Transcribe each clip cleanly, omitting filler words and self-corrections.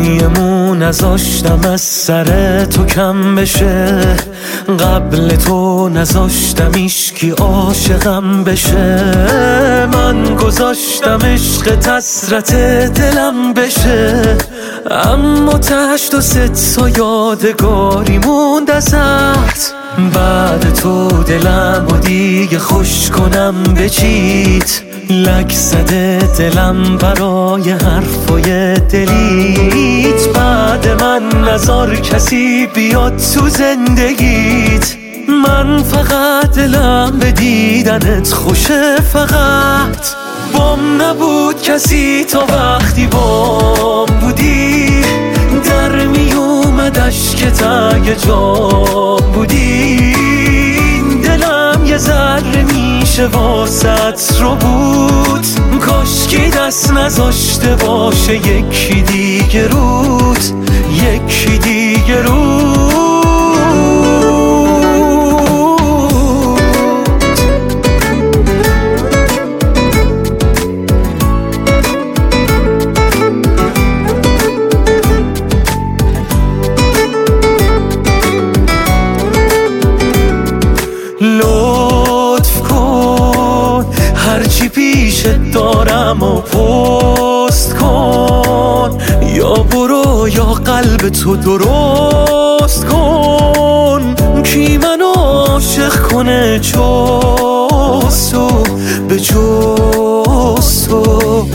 موی نذاشتم از سر تو کم بشه، قبل تو نذاشتم ایشکی عاشقم بشه. من گذاشتم عشق حسرت دلم بشه، اما تشت و ست تا یادگاری موند ازت. بعد تو دلم و دیگه خوش کنم به چیت، لک زده دلم برای حرفای دلیت. بعد من نذار کسی بیاد تو زندگیت، من فقط دلم به دیدنت خوشه. فقط بام نبود کسی تا وقتی بام بودی، در می اومد اشکت اگه جام بودی. دلم یه ذره میشه واسط رو بود، کاشکی دست نذاشته باشه یکی دیگه رود، یکی دیگه رود. لطف کن هرچی پیشت دارم و پست کن، یا برو یا قلب تو درست کن. کی منو عاشق کنه جز تو، به جز تو.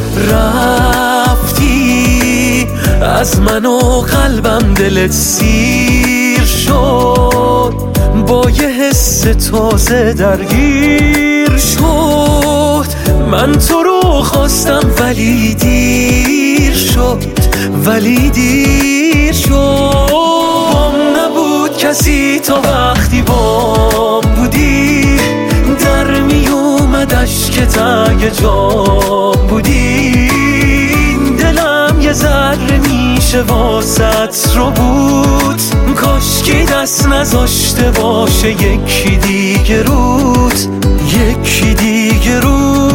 رفتی از من و قلبم دلت سیر شد، با یه حس تازه درگیر شد. من تو رو خواستم ولی دیر شد، ولی دیر شد. بام نبود کسی تا وقتی بام بودی، در می اومد اشکت اگه جام بودی. دلم یه ذره میشه واسط رو بود، کاشکی دست نذاشته باشه یکی دیگه رود، یکی دیگه رود.